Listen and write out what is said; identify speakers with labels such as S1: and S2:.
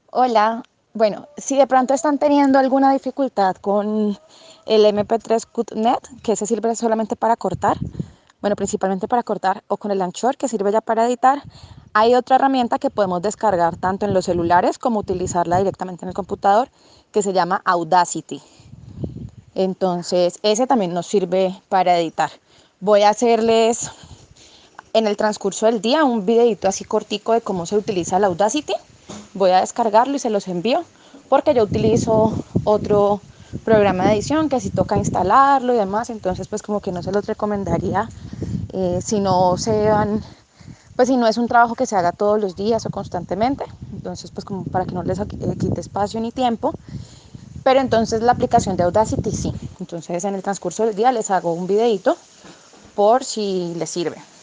S1: Hola, bueno, si de pronto están teniendo alguna dificultad con el MP3 CutNet, que se sirve solamente para cortar, bueno, principalmente para cortar, o con el Anchor, que sirve ya para editar, hay otra herramienta que podemos descargar tanto en los celulares como utilizarla directamente en el computador, que se llama Audacity. Entonces, ese también nos sirve para editar. Voy a hacerles en el transcurso del día un videito así cortico de cómo se utiliza el Audacity. Voy a descargarlo y se los envío porque yo utilizo otro programa de edición que si toca instalarlo y demás, entonces pues como que no se los recomendaría si no se van, pues si no es un trabajo que se haga todos los días o constantemente, entonces pues como para que no les quite espacio ni tiempo. Pero entonces la aplicación de Audacity sí, entonces en el transcurso del día les hago un videito por si les sirve.